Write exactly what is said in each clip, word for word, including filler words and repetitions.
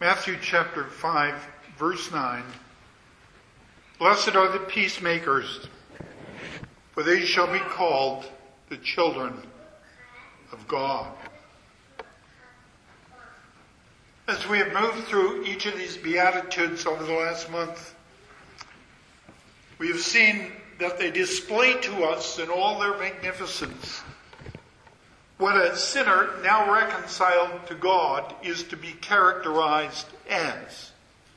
Matthew chapter five, verse nine. Blessed are the peacemakers, for they shall be called the children of God. As we have moved through each of these Beatitudes over the last month, we have seen that they display to us in all their magnificence what a sinner now reconciled to God is to be characterized as.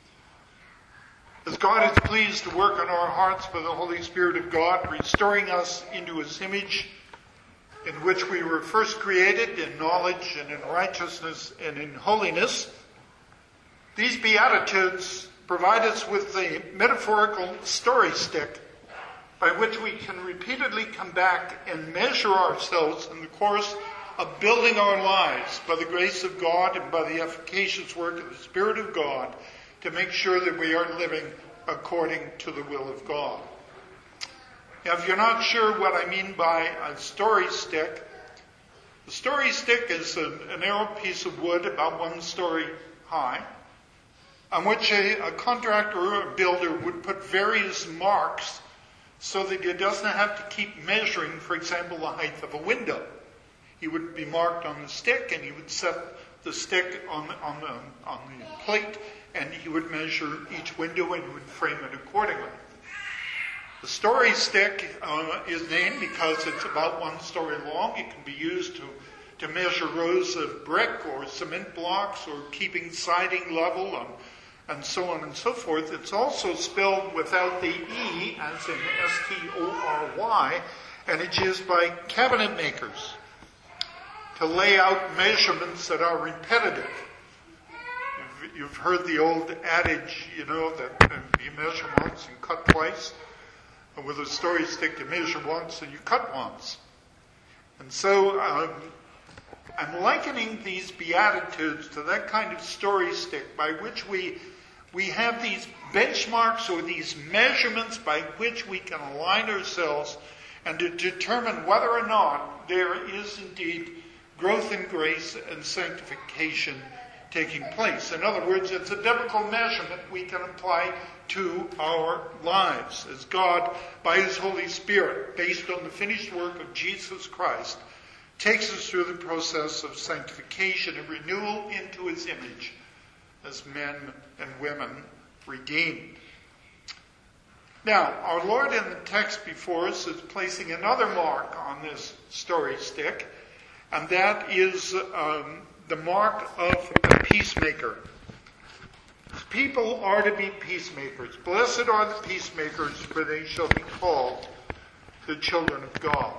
As God is pleased to work on our hearts by the Holy Spirit of God, restoring us into His image, in which we were first created in knowledge and in righteousness and in holiness, these Beatitudes provide us with a metaphorical story stick by which we can repeatedly come back and measure ourselves in the course of building our lives by the grace of God and by the efficacious work of the Spirit of God to make sure that we are living according to the will of God. Now, if you're not sure what I mean by a story stick, the story stick is a, a narrow piece of wood about one story high, on which a, a contractor or a builder would put various marks so that he doesn't have to keep measuring, for example, the height of a window. He would be marked on the stick, and he would set the stick on the, on the, on the plate, and he would measure each window and he would frame it accordingly. The story stick uh, is named because it's about one story long. It can be used to, to measure rows of brick or cement blocks or keeping siding level and, and so on and so forth. It's also spelled without the E, as in S T O R Y, and it's used by cabinet makers to lay out measurements that are repetitive. You've, you've heard the old adage, you know, that uh, you measure once and cut twice. And with a story stick, you measure once and you cut once. And so um, I'm likening these Beatitudes to that kind of story stick by which we we have these benchmarks or these measurements by which we can align ourselves and to determine whether or not there is indeed growth in grace and sanctification taking place. In other words, it's a biblical measurement we can apply to our lives as God, by His Holy Spirit, based on the finished work of Jesus Christ, takes us through the process of sanctification and renewal into His image as men and women redeemed. Now, our Lord in the text before us is placing another mark on this story stick, and that is um, the mark of the peacemaker. People are to be peacemakers. Blessed are the peacemakers, for they shall be called the children of God.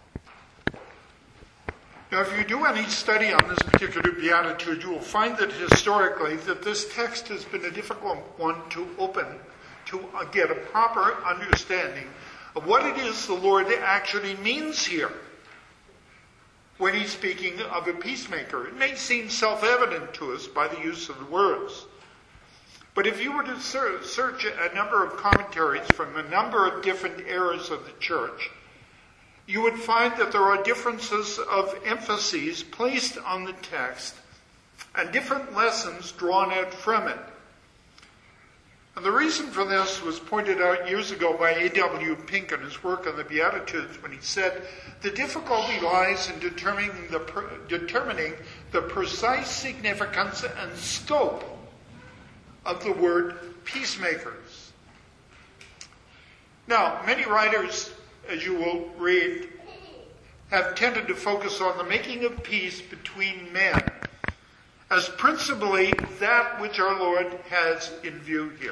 Now, if you do any study on this particular beatitude, you will find that historically that this text has been a difficult one to open, to get a proper understanding of what it is the Lord actually means here when He's speaking of a peacemaker. It may seem self-evident to us by the use of the words. But if you were to search a number of commentaries from a number of different eras of the church, you would find that there are differences of emphases placed on the text and different lessons drawn out from it. And the reason for this was pointed out years ago by A W Pink in his work on the Beatitudes, when he said the difficulty lies in determining the, determining the precise significance and scope of the word peacemakers. Now, many writers, as you will read, have tended to focus on the making of peace between men as principally that which our Lord has in view here.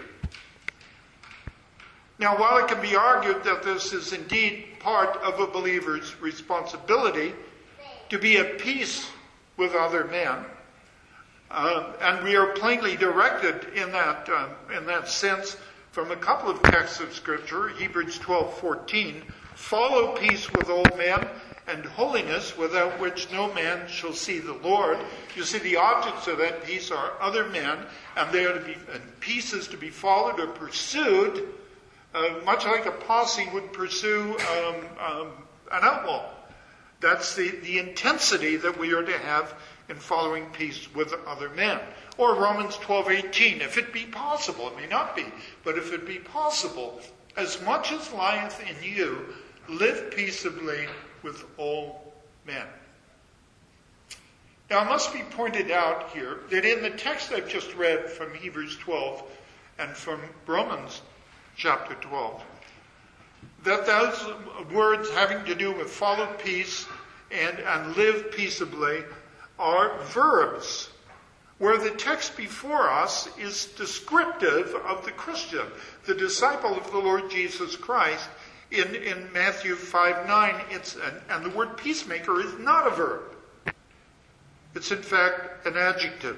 Now, while it can be argued that this is indeed part of a believer's responsibility to be at peace with other men, Uh, and we are plainly directed in that uh, in that sense from a couple of texts of Scripture. Hebrews twelve fourteen, follow peace with all men and holiness, without which no man shall see the Lord. You see, the objects of that peace are other men, and they are to be, and peace is to be followed or pursued, uh, much like a posse would pursue um, um, an outlaw. That's the, the intensity that we are to have in following peace with other men. Or Romans twelve eighteen, if it be possible, it may not be, but if it be possible, as much as lieth in you, live peaceably with all men. Now, it must be pointed out here that in the text I've just read from Hebrews twelve and from Romans chapter twelve, that those words having to do with follow peace and, and live peaceably are verbs, where the text before us is descriptive of the Christian, the disciple of the Lord Jesus Christ. In, in Matthew five nine, it's an, and the word peacemaker is not a verb. It's in fact an adjective.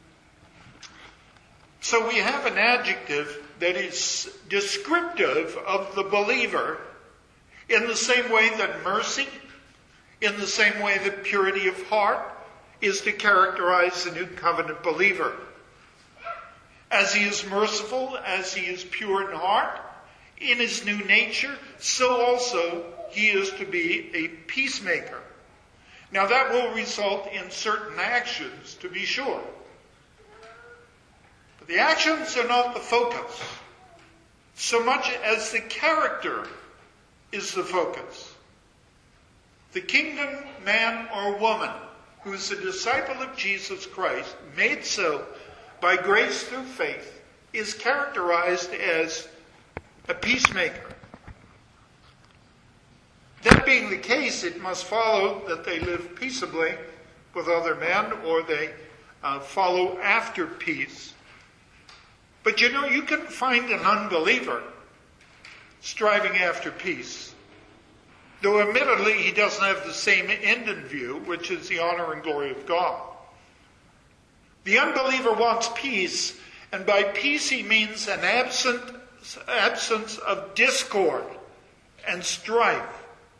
So we have an adjective that is descriptive of the believer in the same way that mercy, in the same way that purity of heart is to characterize the new covenant believer. As he is merciful, as he is pure in heart, in his new nature, so also he is to be a peacemaker. Now that will result in certain actions, to be sure. But the actions are not the focus, so much as the character is the focus. The kingdom man or woman who is a disciple of Jesus Christ, made so by grace through faith, is characterized as a peacemaker. That being the case, it must follow that they live peaceably with other men, or they uh, follow after peace. But you know, you can find an unbeliever striving after peace, though admittedly he doesn't have the same end in view, which is the honor and glory of God. The unbeliever wants peace, and by peace he means an absent, absence of discord and strife.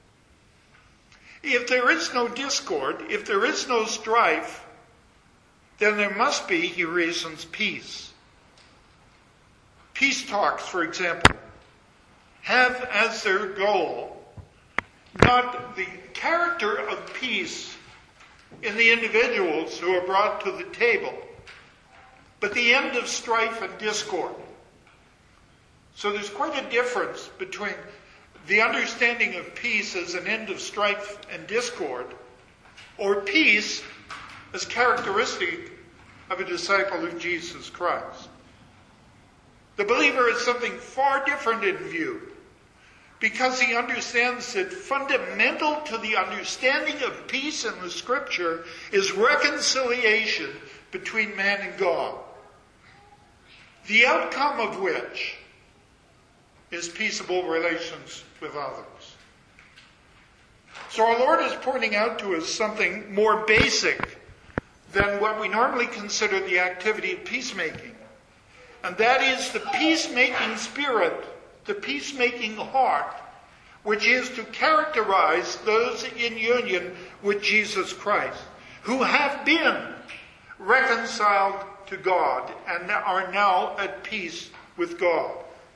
If there is no discord, if there is no strife, then there must be, he reasons, peace. Peace talks, for example, have as their goal not the character of peace in the individuals who are brought to the table, but the end of strife and discord. So there's quite a difference between the understanding of peace as an end of strife and discord, or peace as characteristic of a disciple of Jesus Christ. The believer is something far different in view, because he understands that fundamental to the understanding of peace in the Scripture is reconciliation between man and God, the outcome of which is peaceable relations with others. So our Lord is pointing out to us something more basic than what we normally consider the activity of peacemaking. And that is the peacemaking spirit, the peacemaking heart, which is to characterize those in union with Jesus Christ, who have been reconciled to God and are now at peace with God.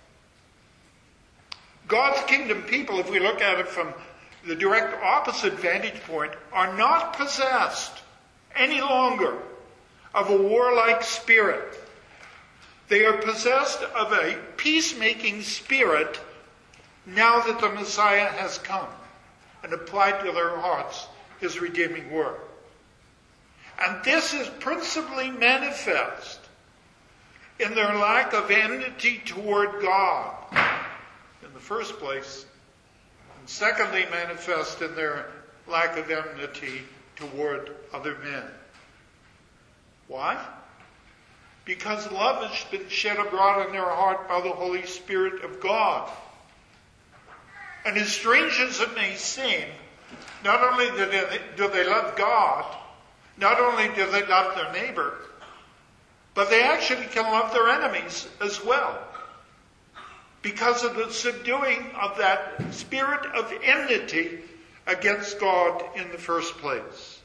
God's kingdom people, if we look at it from the direct opposite vantage point, are not possessed any longer of a warlike spirit. They are possessed of a peacemaking spirit now that the Messiah has come and applied to their hearts his redeeming work. And this is principally manifest in their lack of enmity toward God, in the first place, and secondly manifest in their lack of enmity toward other men. Why? Because love has been shed abroad in their heart by the Holy Spirit of God. And as strange as it may seem, not only do they, do they love God, not only do they love their neighbor, but they actually can love their enemies as well, because of the subduing of that spirit of enmity against God in the first place.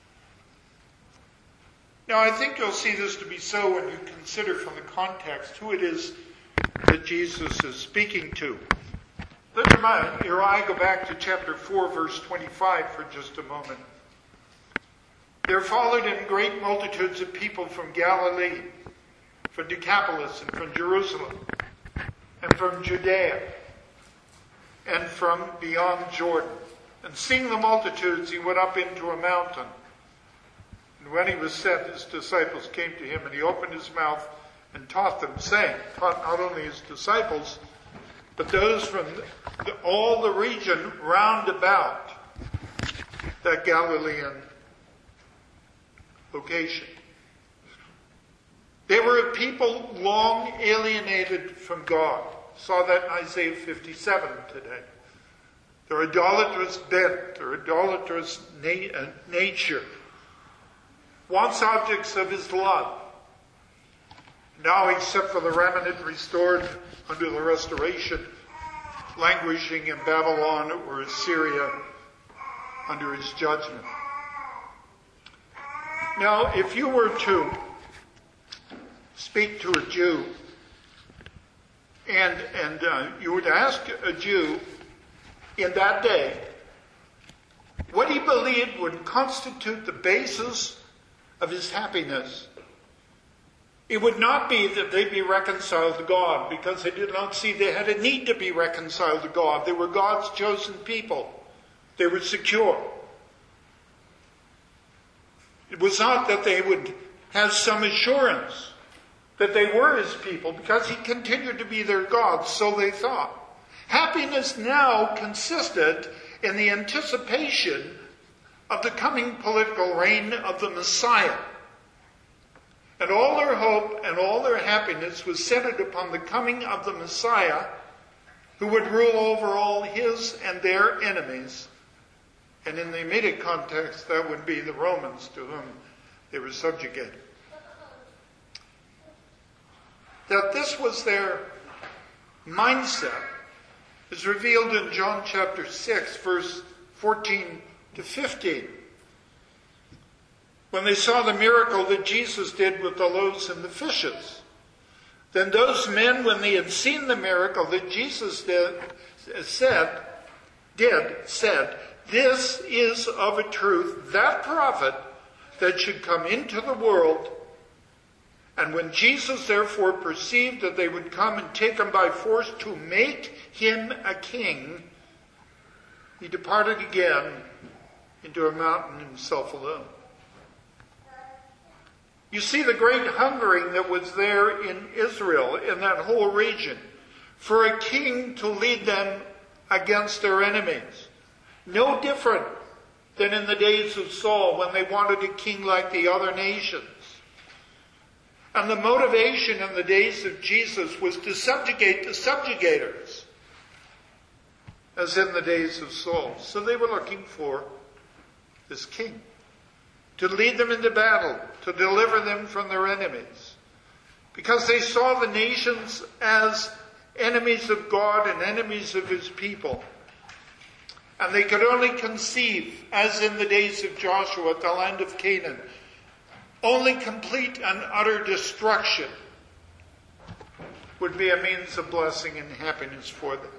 Now, I think you'll see this to be so when you consider from the context who it is that Jesus is speaking to. Let your eye go back to chapter four, verse twenty-five for just a moment. There followed him great multitudes of people from Galilee, from Decapolis, and from Jerusalem, and from Judea, and from beyond Jordan. And seeing the multitudes, he went up into a mountain. And when he was set, his disciples came to him, and he opened his mouth and taught them, saying, taught not only his disciples, but those from the, all the region round about that Galilean location. They were a people long alienated from God. Saw that in Isaiah fifty-seven today. Their idolatrous bent, their idolatrous na- uh, nature, wants objects of his love. Now, except for the remnant restored under the restoration, languishing in Babylon or Assyria under his judgment. Now, if you were to speak to a Jew, and and uh, you would ask a Jew in that day what he believed would constitute the basis of his happiness, it would not be that they be reconciled to God, because they did not see they had a need to be reconciled to God. They were God's chosen people. They were secure. It was not that they would have some assurance that they were his people, because he continued to be their God, so they thought. Happiness now consisted in the anticipation of the coming political reign of the Messiah. And all their hope and all their happiness was centered upon the coming of the Messiah, who would rule over all his and their enemies. And in the immediate context, that would be the Romans, to whom they were subjugated. That this was their mindset is revealed in John chapter six, verse fourteen to fifteen. When they saw the miracle that Jesus did with the loaves and the fishes. Then those men, when they had seen the miracle that Jesus did, said, did, said, "This is of a truth that prophet that should come into the world." And when Jesus therefore perceived that they would come and take him by force to make him a king, he departed again into a mountain himself alone. You see the great hungering that was there in Israel, in that whole region, for a king to lead them against their enemies. No different than in the days of Saul, when they wanted a king like the other nations. And the motivation in the days of Jesus was to subjugate the subjugators, as in the days of Saul. So they were looking for this king to lead them into battle, to deliver them from their enemies. Because they saw the nations as enemies of God and enemies of his people. And they could only conceive, as in the days of Joshua at the land of Canaan, only complete and utter destruction would be a means of blessing and happiness for them.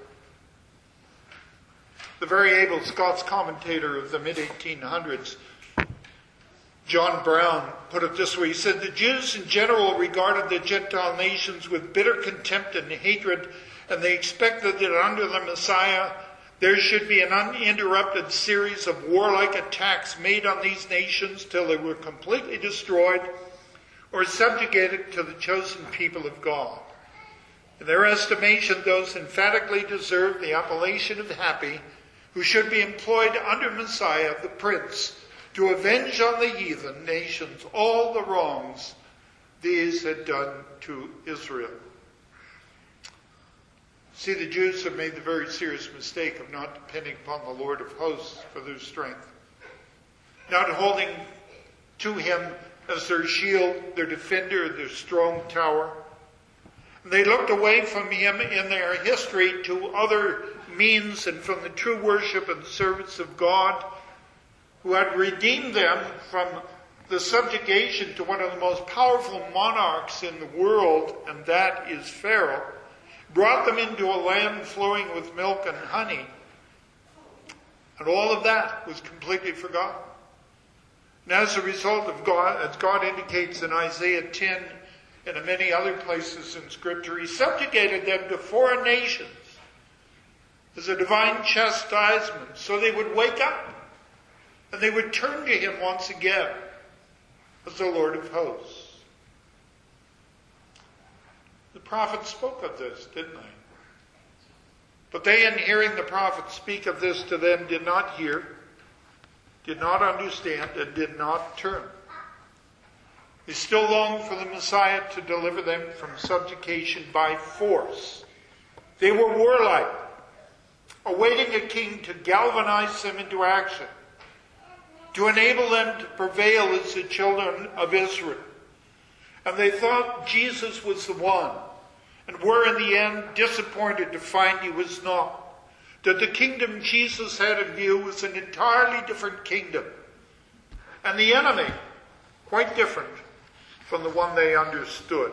The very able Scots commentator of the mid eighteen hundreds, John Brown, put it this way. He said, "The Jews in general regarded the Gentile nations with bitter contempt and hatred, and they expected that under the Messiah there should be an uninterrupted series of warlike attacks made on these nations till they were completely destroyed or subjugated to the chosen people of God. In their estimation, those emphatically deserve the appellation of happy, who should be employed under Messiah, the Prince, to avenge on the heathen nations all the wrongs these had done to Israel." See, the Jews have made the very serious mistake of not depending upon the Lord of hosts for their strength, not holding to him as their shield, their defender, their strong tower. They looked away from him in their history to other means and from the true worship and service of God, who had redeemed them from the subjugation to one of the most powerful monarchs in the world, and that is Pharaoh, brought them into a land flowing with milk and honey. And all of that was completely forgotten. And as a result of God, as God indicates in Isaiah ten and in many other places in Scripture, he subjugated them to foreign nations as a divine chastisement, so they would wake up and they would turn to him once again as the Lord of hosts. The prophets spoke of this, didn't they? But they, in hearing the prophets speak of this to them, did not hear, did not understand, and did not turn. They still longed for the Messiah to deliver them from subjugation by force. They were warlike, awaiting a king to galvanize them into action, to enable them to prevail as the children of Israel. And they thought Jesus was the one, and were in the end disappointed to find he was not. That the kingdom Jesus had in view was an entirely different kingdom, and the enemy quite different from the one they understood.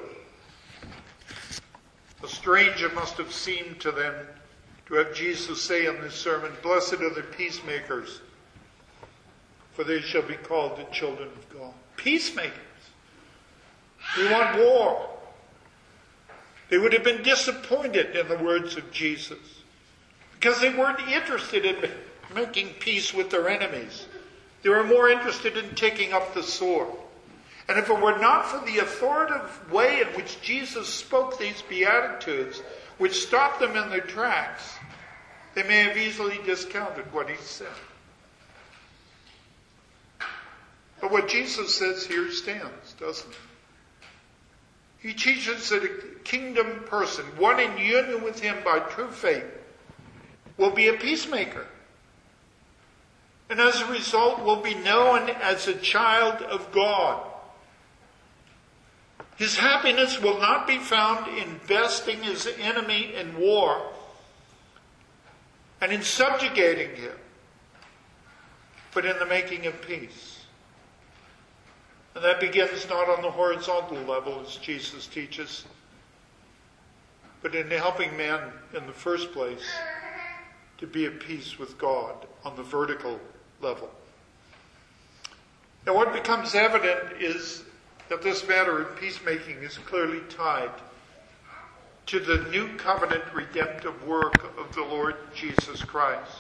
How strange it must have seemed to them to have Jesus say in this sermon, "Blessed are the peacemakers, for they shall be called the children of God." Peacemakers. We want war. They would have been disappointed in the words of Jesus because they weren't interested in making peace with their enemies. They were more interested in taking up the sword. And if it were not for the authoritative way in which Jesus spoke these Beatitudes, which stopped them in their tracks, they may have easily discounted what he said. But what Jesus says here stands, doesn't it? He teaches that a kingdom person, one in union with him by true faith, will be a peacemaker. And as a result, will be known as a child of God. His happiness will not be found in besting his enemy in war and in subjugating him, but in the making of peace. And that begins not on the horizontal level, as Jesus teaches, but in helping man in the first place to be at peace with God on the vertical level. Now, what becomes evident is that this matter of peacemaking is clearly tied to the new covenant redemptive work of the Lord Jesus Christ.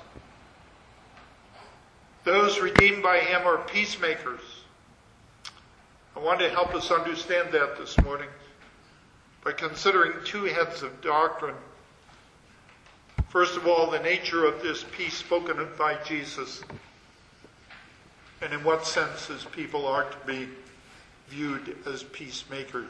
Those redeemed by him are peacemakers. I want to help us understand that this morning by considering two heads of doctrine. First of all, the nature of this peace spoken of by Jesus, and in what sense his people are to be viewed as peacemakers.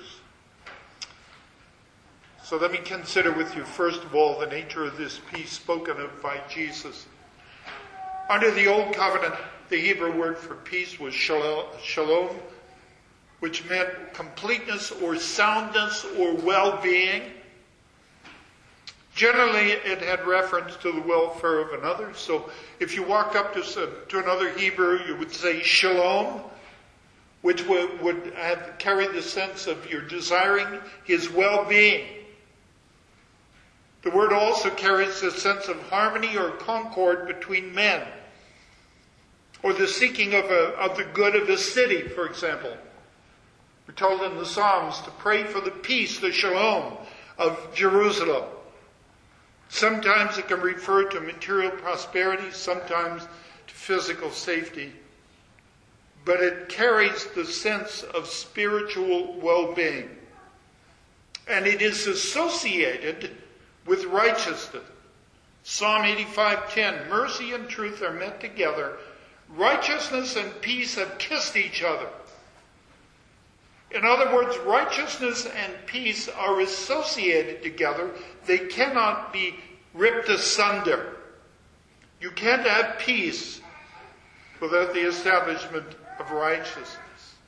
So let me consider with you, first of all, the nature of this peace spoken of by Jesus. Under the Old Covenant, the Hebrew word for peace was shalom, which meant completeness or soundness or well-being. Generally, it had reference to the welfare of another. So if you walk up to, to another Hebrew, you would say shalom, which would, would have carried the sense of you're desiring his well-being. The word also carries the sense of harmony or concord between men, or the seeking of, a, of the good of a city, for example. We're told in the Psalms to pray for the peace, the shalom of Jerusalem. Sometimes it can refer to material prosperity, sometimes to physical safety. But it carries the sense of spiritual well-being. And it is associated with righteousness. Psalm eighty-five ten, mercy and truth are met together. Righteousness and peace have kissed each other. In other words, righteousness and peace are associated together. They cannot be ripped asunder. You can't have peace without the establishment of righteousness.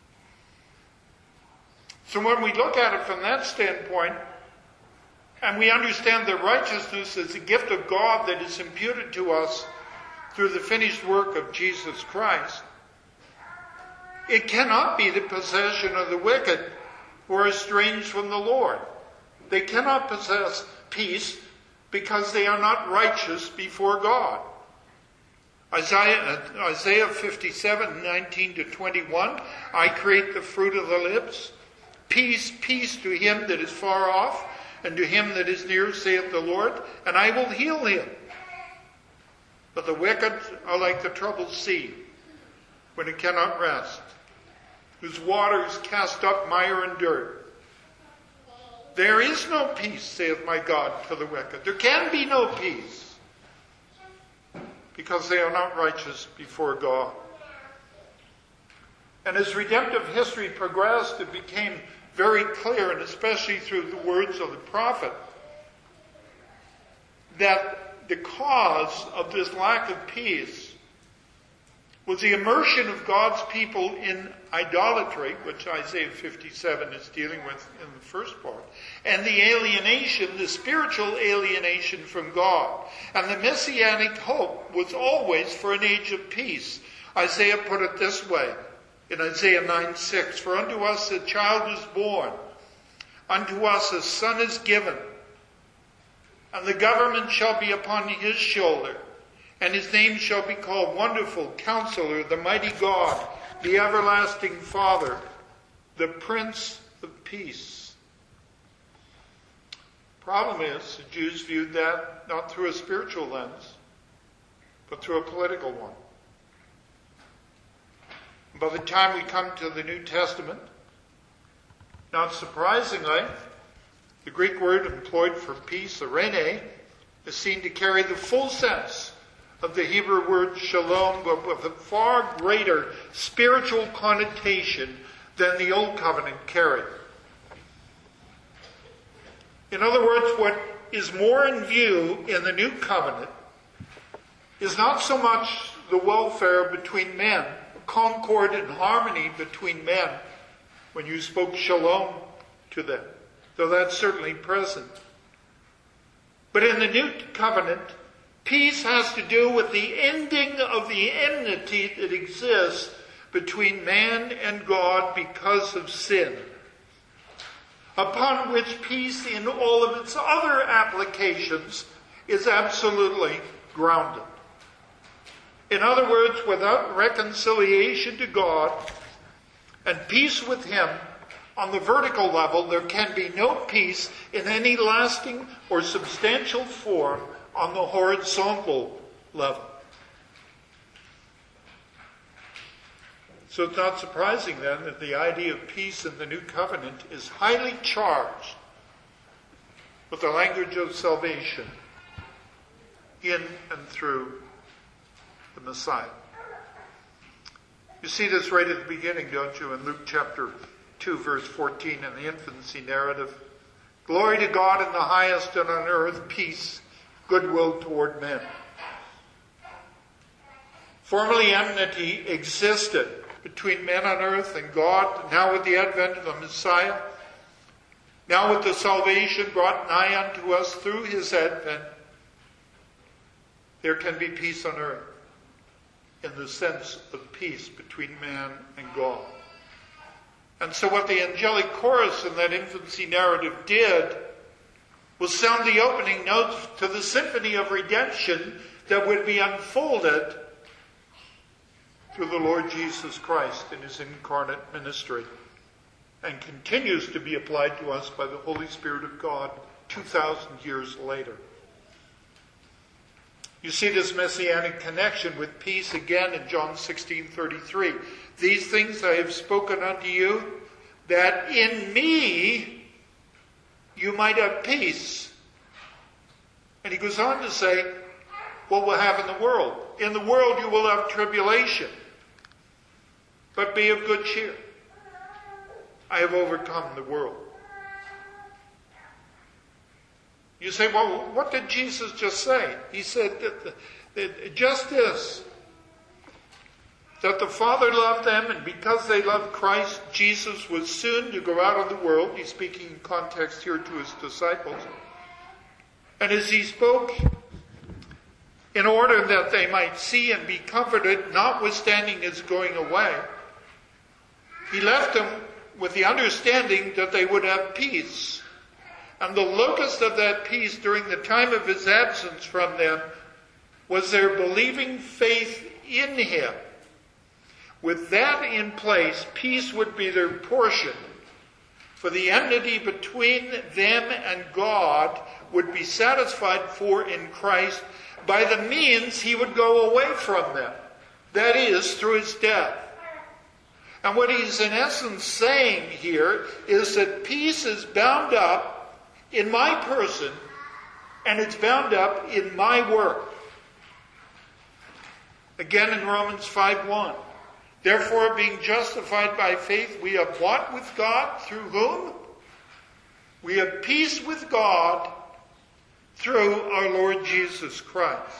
So when we look at it from that standpoint, and we understand that righteousness is a gift of God that is imputed to us through the finished work of Jesus Christ, it cannot be the possession of the wicked who are estranged from the Lord. They cannot possess peace because they are not righteous before God. Isaiah, Isaiah fifty-seven, nineteen to twenty-one, I create the fruit of the lips. Peace, peace to him that is far off, and to him that is near, saith the Lord, and I will heal him. But the wicked are like the troubled sea, when it cannot rest, whose waters cast up mire and dirt. There is no peace, saith my God, for the wicked. There can be no peace, because they are not righteous before God. And as redemptive history progressed, it became very clear, and especially through the words of the prophet, that the cause of this lack of peace was the immersion of God's people in idolatry, which Isaiah fifty-seven is dealing with in the first part, and the alienation, the spiritual alienation from God. And the messianic hope was always for an age of peace. Isaiah put it this way in Isaiah nine six, for unto us a child is born, unto us a son is given, and the government shall be upon his shoulder, and his name shall be called Wonderful Counselor, the Mighty God, the Everlasting Father, the Prince of Peace. Problem is, the Jews viewed that not through a spiritual lens, but through a political one. By the time we come to the New Testament, not surprisingly, the Greek word employed for peace, eirene, is seen to carry the full sense of the Hebrew word shalom, but with a far greater spiritual connotation than the Old Covenant carried. In other words, what is more in view in the New Covenant is not so much the welfare between men, concord and harmony between men when you spoke shalom to them, though that's certainly present. But in the New Covenant, peace has to do with the ending of the enmity that exists between man and God because of sin, upon which peace in all of its other applications is absolutely grounded. In other words, without reconciliation to God and peace with Him on the vertical level, there can be no peace in any lasting or substantial form on the horizontal level. So it's not surprising then that the idea of peace in the New Covenant is highly charged with the language of salvation in and through the Messiah. You see this right at the beginning, don't you, in Luke chapter two, verse fourteen, in the infancy narrative. Glory to God in the highest, and on earth peace, goodwill toward men. Formerly enmity existed between men on earth and God. Now with the advent of the Messiah, now with the salvation brought nigh unto us through his advent, there can be peace on earth in the sense of peace between man and God. And so what the angelic chorus in that infancy narrative did was sound the opening notes to the symphony of redemption that would be unfolded through the Lord Jesus Christ in his incarnate ministry, and continues to be applied to us by the Holy Spirit of God two thousand years later. You see this messianic connection with peace again in John sixteen thirty-three. These things I have spoken unto you, that in me you might have peace. And he goes on to say, what we'll have in the world. In the world you will have tribulation, but be of good cheer. I have overcome the world. You say, well, what did Jesus just say? He said that, the, that just this, that the Father loved them, and because they loved Christ, Jesus was soon to go out of the world. He's speaking in context here to his disciples. And as he spoke, in order that they might see and be comforted, notwithstanding his going away, he left them with the understanding that they would have peace. And the locus of that peace during the time of his absence from them was their believing faith in him. With that in place, peace would be their portion, for the enmity between them and God would be satisfied for in Christ by the means he would go away from them, that is, through his death. And what he's in essence saying here is that peace is bound up in my person, and it's bound up in my work. Again in Romans five one. Therefore, being justified by faith, we have what with God? Through whom? We have peace with God through our Lord Jesus Christ.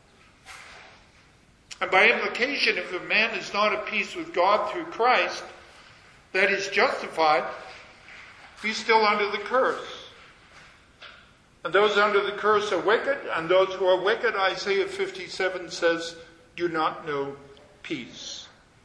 And by implication, if a man is not at peace with God through Christ, that is justified, he's still under the curse. And those under the curse are wicked, and those who are wicked, Isaiah fifty-seven says, do not know peace.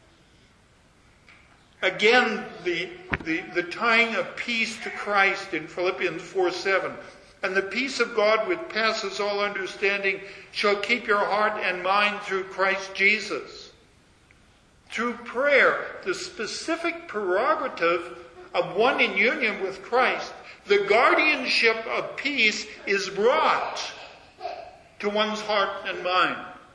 Again, the, the, the tying of peace to Christ in Philippians four seven. And the peace of God which passes all understanding shall keep your heart and mind through Christ Jesus. Through prayer, the specific prerogative of one in union with Christ, the guardianship of peace is brought to one's heart and mind.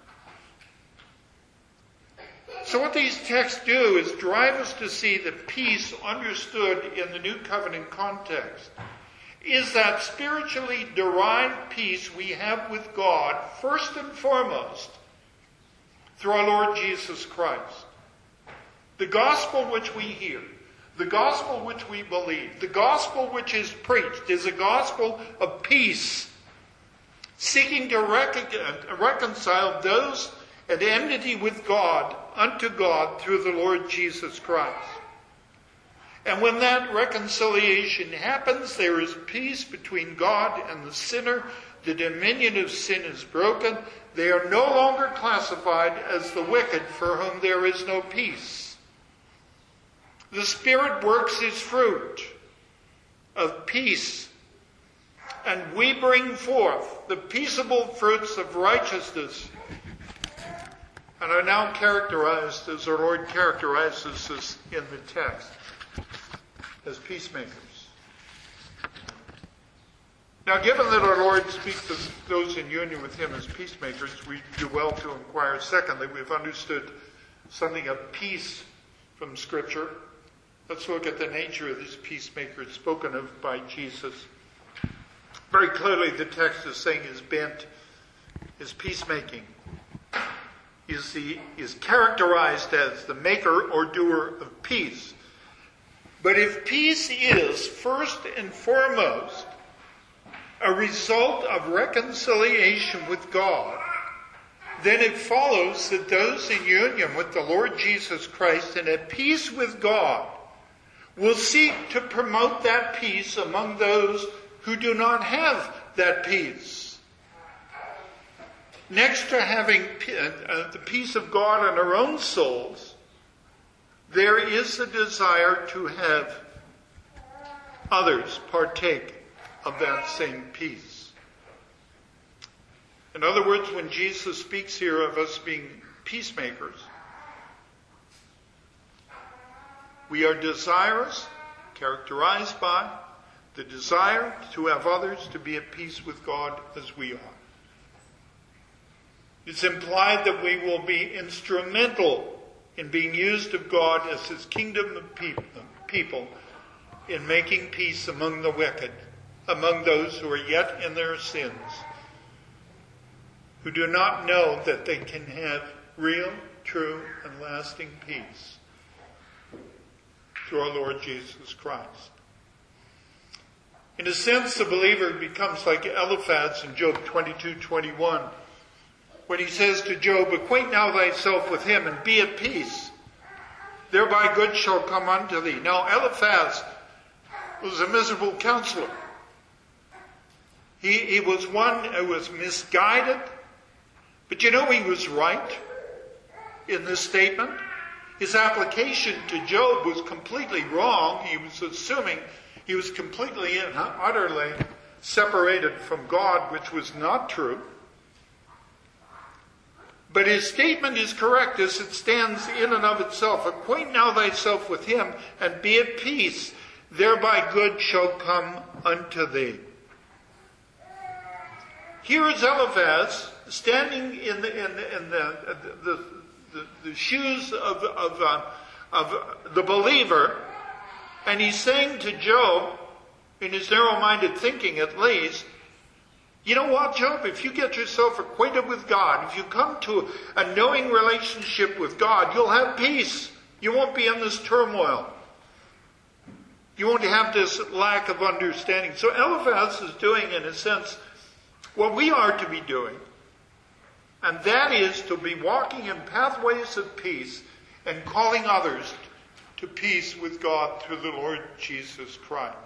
So what these texts do is drive us to see that peace, understood in the New Covenant context, is that spiritually derived peace we have with God, first and foremost, through our Lord Jesus Christ. The gospel which we hear, the gospel which we believe, the gospel which is preached is a gospel of peace, seeking to recon- reconcile those at enmity with God unto God through the Lord Jesus Christ. And when that reconciliation happens, there is peace between God and the sinner. The dominion of sin is broken. They are no longer classified as the wicked for whom there is no peace. The Spirit works his fruit of peace, and we bring forth the peaceable fruits of righteousness, and are now characterized as our Lord characterizes us in the text, as peacemakers. Now, given that our Lord speaks of those in union with him as peacemakers, we do well to inquire, secondly, we've understood something of peace from Scripture. Let's look at the nature of this peacemaker spoken of by Jesus. Very clearly, the text is saying his bent is peacemaking. Is, the, is characterized as the maker or doer of peace. But if peace is, first and foremost, a result of reconciliation with God, then it follows that those in union with the Lord Jesus Christ and at peace with God will seek to promote that peace among those who do not have that peace. Next to having uh, the peace of God in our own souls, there is a desire to have others partake of that same peace. In other words, when Jesus speaks here of us being peacemakers, we are desirous, characterized by the desire to have others to be at peace with God as we are. It's implied that we will be instrumental in being used of God as his kingdom of people in making peace among the wicked, among those who are yet in their sins, who do not know that they can have real, true, and lasting peace through our Lord Jesus Christ. In a sense, the believer becomes like Eliphaz in Job twenty-two twenty-one. When he says to Job, acquaint now thyself with him and be at peace. Thereby good shall come unto thee. Now Eliphaz was a miserable counselor. He, he was one who was misguided. But you know he was right in this statement. His application to Job was completely wrong. He was assuming he was completely and utterly separated from God, which was not true. But his statement is correct as it stands in and of itself. Acquaint now thyself with him, and be at peace. Thereby good shall come unto thee. Here is Eliphaz standing in the, in the, in the, the, the, the shoes of, of, uh, of the believer, and he's saying to Job, in his narrow-minded thinking at least, you know what, Job? If you get yourself acquainted with God, if you come to a knowing relationship with God, you'll have peace. You won't be in this turmoil. You won't have this lack of understanding. So Eliphaz is doing, in a sense, what we are to be doing. And that is to be walking in pathways of peace and calling others to peace with God through the Lord Jesus Christ.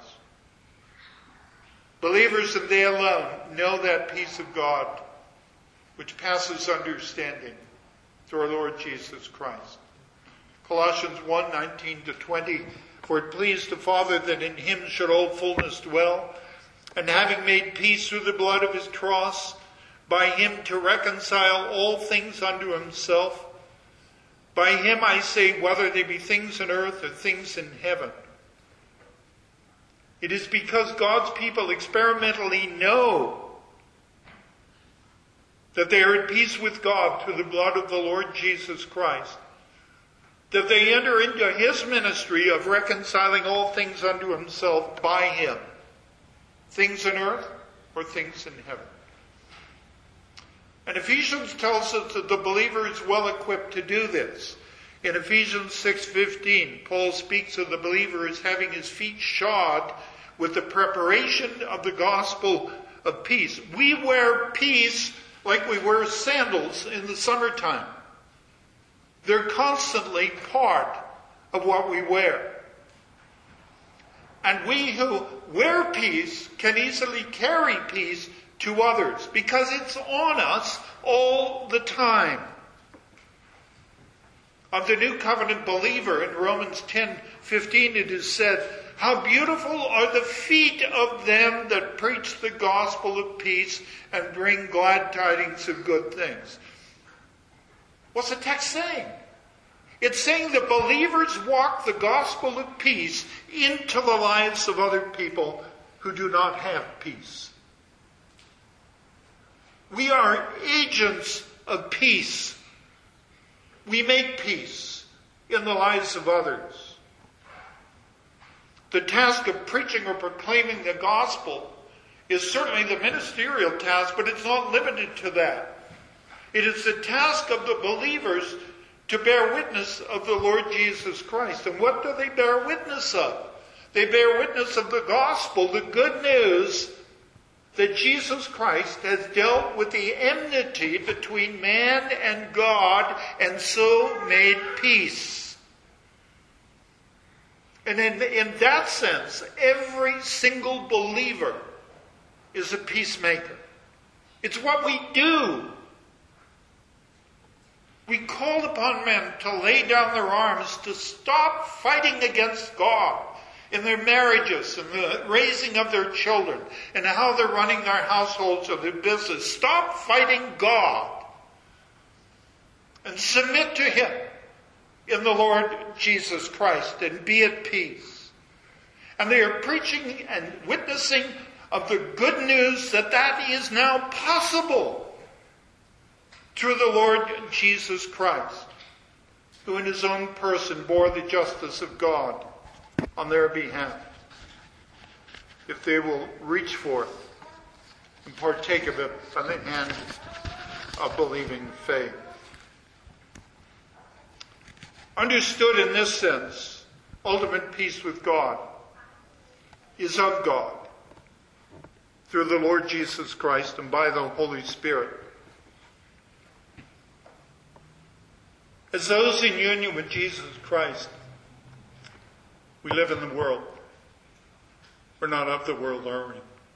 Believers and they alone know that peace of God which passes understanding through our Lord Jesus Christ. Colossians one, nineteen to twenty, for it pleased the Father that in him should all fullness dwell, and having made peace through the blood of his cross, by him to reconcile all things unto himself. By him I say, whether they be things in earth or things in heaven. It is because God's people experimentally know that they are at peace with God through the blood of the Lord Jesus Christ, that they enter into his ministry of reconciling all things unto himself by him, things in earth or things in heaven. And Ephesians tells us that the believer is well equipped to do this. In Ephesians six fifteen, Paul speaks of the believer as having his feet shod with the preparation of the gospel of peace. We wear peace like we wear sandals in the summertime. They're constantly part of what we wear. And we who wear peace can easily carry peace to others because it's on us all the time. Of the New Covenant believer in Romans ten fifteen it is said, how beautiful are the feet of them that preach the gospel of peace and bring glad tidings of good things. What's the text saying? It's saying that believers walk the gospel of peace into the lives of other people who do not have peace. We are agents of peace. We make peace in the lives of others. The task of preaching or proclaiming the gospel is certainly the ministerial task, but it's not limited to that. It is the task of the believers to bear witness of the Lord Jesus Christ. And what do they bear witness of? They bear witness of the gospel, the good news that Jesus Christ has dealt with the enmity between man and God and so made peace. And in, in that sense, every single believer is a peacemaker. It's what we do. We call upon men to lay down their arms, to stop fighting against God in their marriages and the raising of their children and how they're running their households or their business. Stop fighting God and submit to him in the Lord Jesus Christ and be at peace. And they are preaching and witnessing of the good news that that is now possible through the Lord Jesus Christ, who in his own person bore the justice of God on their behalf, if they will reach forth and partake of it from the hand of believing faith. Understood in this sense, ultimate peace with God is of God through the Lord Jesus Christ and by the Holy Spirit. As those in union with Jesus Christ, we live in the world. We're not of the world, are we?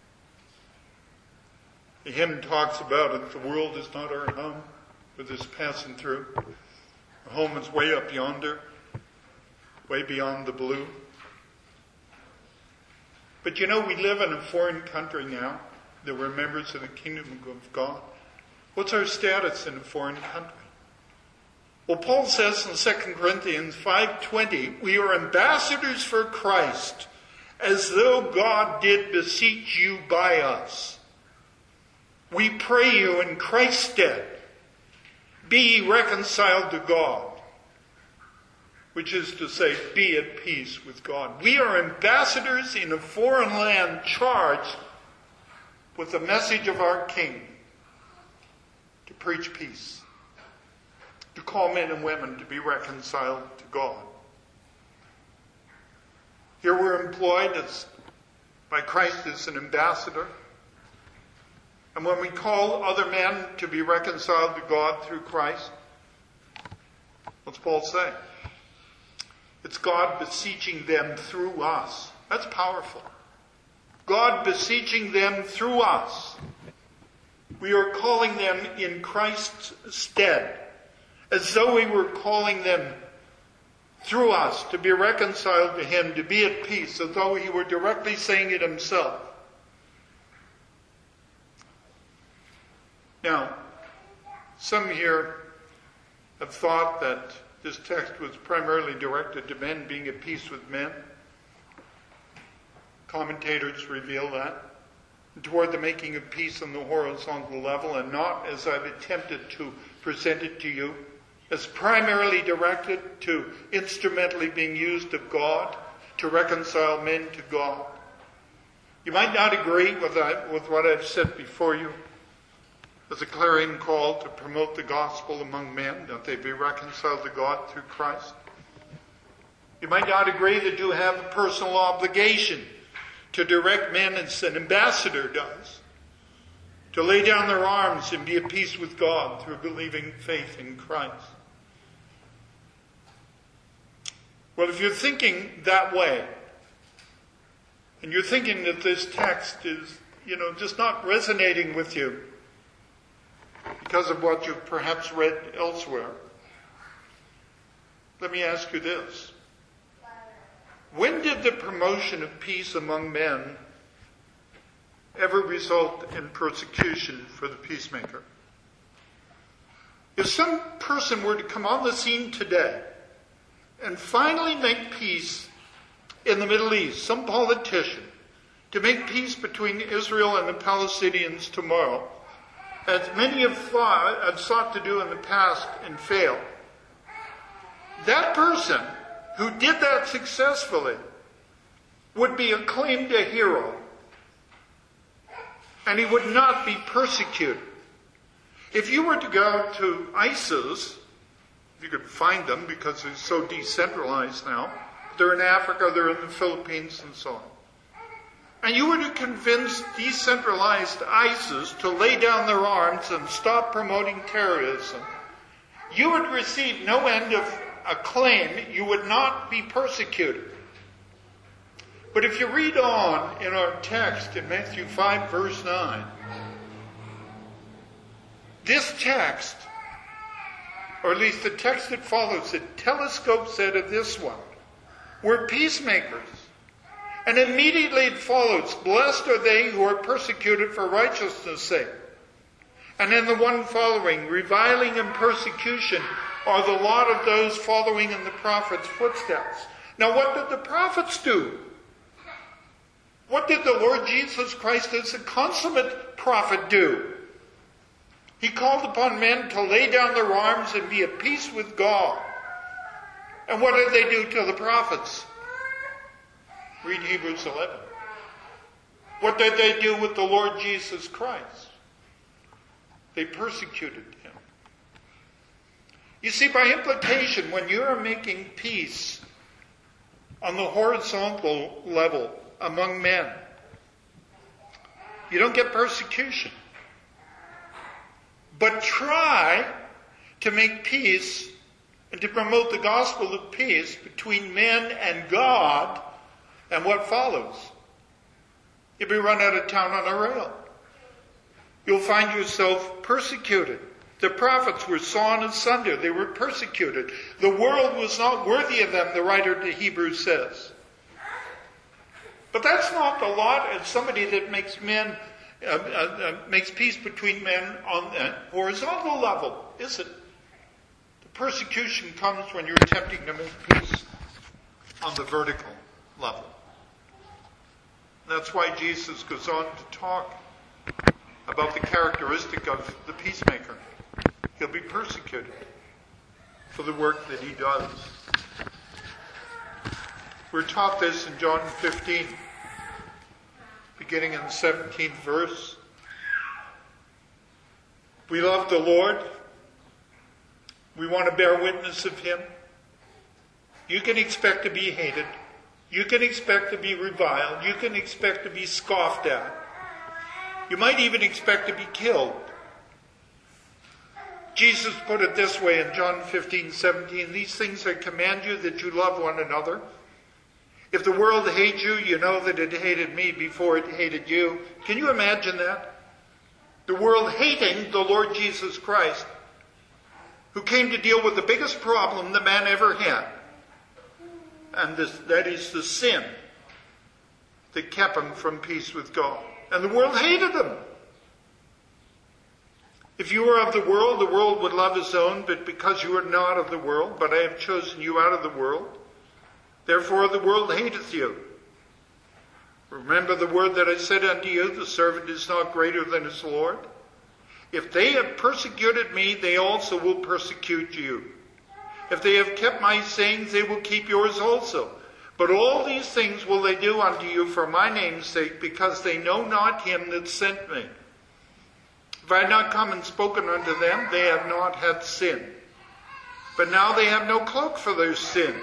The hymn talks about it. The world is not our home, but is passing through. Our home is way up yonder, way beyond the blue. But you know, we live in a foreign country now that we're members of the kingdom of God. What's our status in a foreign country? Well, Paul says in Second Corinthians five twenty, we are ambassadors for Christ, as though God did beseech you by us. We pray you in Christ's stead, be ye reconciled to God, which is to say, be at peace with God. We are ambassadors in a foreign land charged with the message of our King to preach peace, to call men and women to be reconciled to God. Here we're employed as by Christ as an ambassador. And when we call other men to be reconciled to God through Christ, what's Paul say? It's God beseeching them through us. That's powerful. God beseeching them through us. We are calling them in Christ's stead, as though we were calling them through us to be reconciled to him, to be at peace, as though he were directly saying it himself. Now, some here have thought that this text was primarily directed to men being at peace with men. Commentators reveal that. Toward the making of peace on the horizontal level, and not, as I've attempted to present it to you, as primarily directed to instrumentally being used of God to reconcile men to God. You might not agree with, I, with what I've said before you as a clarion call to promote the gospel among men, that they be reconciled to God through Christ. You might not agree that you have a personal obligation to direct men as an ambassador does, to lay down their arms and be at peace with God through believing faith in Christ. Well, if you're thinking that way, and you're thinking that this text is, you know, just not resonating with you because of what you've perhaps read elsewhere, let me ask you this. When did the promotion of peace among men ever result in persecution for the peacemaker? If some person were to come on the scene today and finally make peace in the Middle East, some politician, to make peace between Israel and the Palestinians tomorrow, as many have, thought, have sought to do in the past and failed, that person who did that successfully would be acclaimed a hero, and he would not be persecuted. If you were to go to ISIS, you could find them because they're so decentralized now. They're in Africa, they're in the Philippines, and so on. And you were to convince decentralized ISIS to lay down their arms and stop promoting terrorism, you would receive no end of acclaim. You would not be persecuted. But if you read on in our text in Matthew five verse nine, this text, or at least the text that follows it, telescopes out of this one. We're peacemakers. And immediately it follows, blessed are they who are persecuted for righteousness' sake. And then the one following, reviling and persecution are the lot of those following in the prophet's footsteps. Now what did the prophets do? What did the Lord Jesus Christ as a consummate prophet do? He called upon men to lay down their arms and be at peace with God. And what did they do to the prophets? Read Hebrews eleven. What did they do with the Lord Jesus Christ? They persecuted him. You see, by implication, when you are making peace on the horizontal level among men, you don't get persecution. But try to make peace and to promote the gospel of peace between men and God, and what follows? You'll be run out of town on a rail. You'll find yourself persecuted. The prophets were sawn asunder. They were persecuted. The world was not worthy of them, the writer to Hebrews says. But that's not the lot of somebody that makes men, uh, uh, uh, makes peace between men on a horizontal level, is it? The Persecution comes when you're attempting to make peace on the vertical level. That's why Jesus goes on to talk about the characteristic of the peacemaker. He'll be persecuted for the work that he does. We're taught this in John fifteen, beginning in the seventeenth verse. We love the Lord. We want to bear witness of him. You can expect to be hated. You can expect to be reviled. You can expect to be scoffed at. You might even expect to be killed. Jesus put it this way in John fifteen seventeen. These things I command you, that you love one another. If the world hates you, you know that it hated me before it hated you. Can you imagine that? The world hating the Lord Jesus Christ, who came to deal with the biggest problem the man ever had. And this, that is the sin that kept him from peace with God. And the world hated him. If you were of the world, the world would love his own, but because you are not of the world, but I have chosen you out of the world, therefore the world hateth you. Remember the word that I said unto you, the servant is not greater than his Lord. If they have persecuted me, they also will persecute you. If they have kept my sayings, they will keep yours also. But all these things will they do unto you for my name's sake, because they know not him that sent me. If I had not come and spoken unto them, they have not had sin. But now they have no cloak for their sin.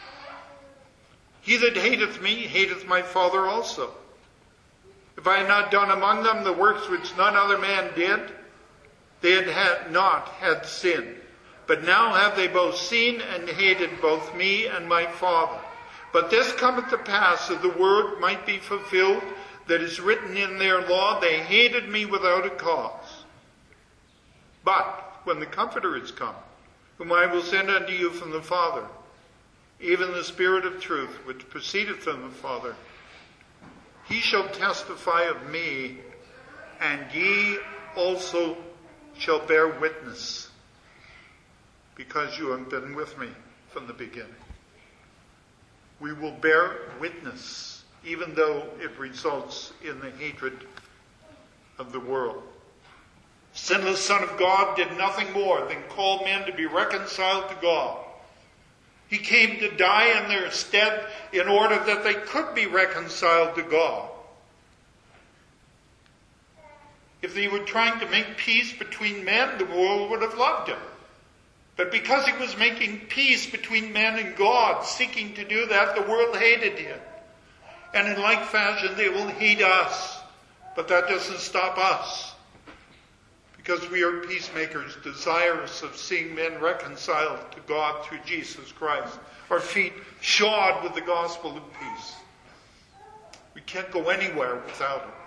He that hateth me, hateth my Father also. If I had not done among them the works which none other man did, they had, had not had sin. But now have they both seen and hated both me and my Father. But this cometh to pass, that the word might be fulfilled, that is written in their law, they hated me without a cause. But when the Comforter is come, whom I will send unto you from the Father, even the Spirit of truth, which proceedeth from the Father, he shall testify of me, and ye also shall bear witness, because you have been with me from the beginning. We will bear witness, even though it results in the hatred of the world. Sinless Son of God did nothing more than call men to be reconciled to God. He came to die in their stead in order that they could be reconciled to God. If they were trying to make peace between men, the world would have loved him. But because he was making peace between man and God, seeking to do that, the world hated him. And in like fashion, they will hate us. But that doesn't stop us. Because we are peacemakers, desirous of seeing men reconciled to God through Jesus Christ. Our feet shod with the gospel of peace. We can't go anywhere without it.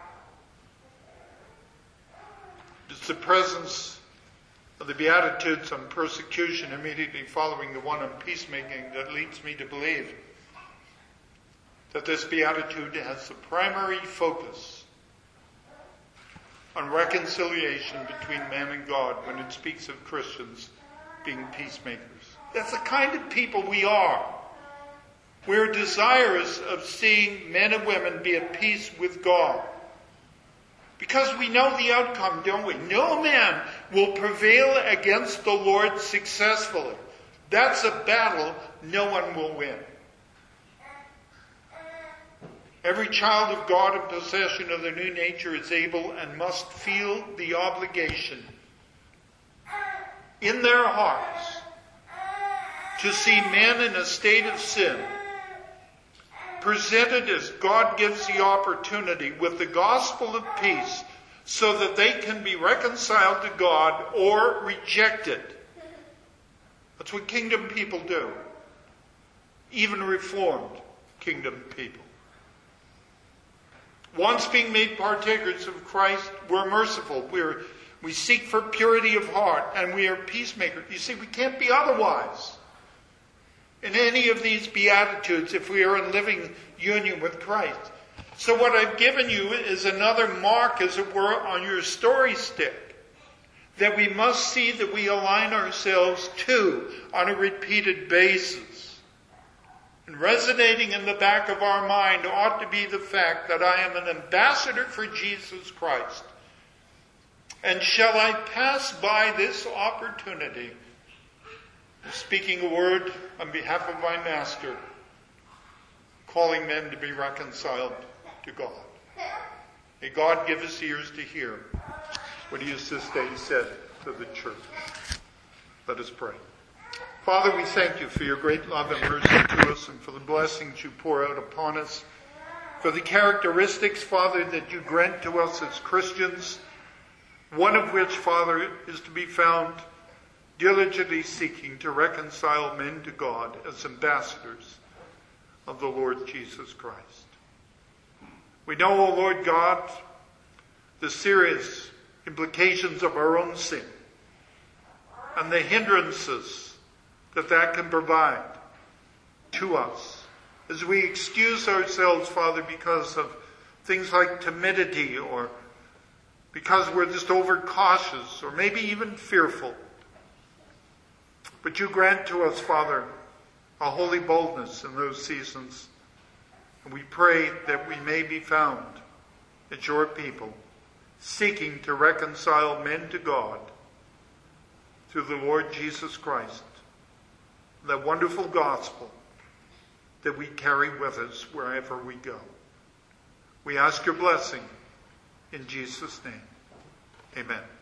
It's the presence of the Beatitudes on persecution immediately following the one on peacemaking that leads me to believe that this Beatitude has the primary focus on reconciliation between man and God when it speaks of Christians being peacemakers. That's the kind of people we are. We're desirous of seeing men and women be at peace with God. Because we know the outcome, don't we? No man will prevail against the Lord successfully. That's a battle no one will win. Every child of God in possession of the new nature is able and must feel the obligation in their hearts to see men in a state of sin presented as God gives the opportunity with the gospel of peace so that they can be reconciled to God or rejected. That's what kingdom people do. Even reformed kingdom people. Once being made partakers of Christ, we're merciful. We're, we seek for purity of heart, and we are peacemakers. You see, we can't be otherwise in any of these Beatitudes if we are in living union with Christ. So what I've given you is another mark, as it were, on your story stick that we must see that we align ourselves to on a repeated basis. And resonating in the back of our mind ought to be the fact that I am an ambassador for Jesus Christ. And shall I pass by this opportunity of speaking a word on behalf of my Master, calling men to be reconciled to God? May God give us ears to hear what he has this day said to the church. Let us pray. Father, we thank you for your great love and mercy to us and for the blessings you pour out upon us, for the characteristics, Father, that you grant to us as Christians, one of which, Father, is to be found diligently seeking to reconcile men to God as ambassadors of the Lord Jesus Christ. We know, O Lord God, the serious implications of our own sin and the hindrances that that can provide to us as we excuse ourselves, Father, because of things like timidity or because we're just overcautious or maybe even fearful. But you grant to us, Father, a holy boldness in those seasons. And we pray that we may be found as your people, seeking to reconcile men to God through the Lord Jesus Christ, that wonderful gospel that we carry with us wherever we go. We ask your blessing in Jesus' name. Amen.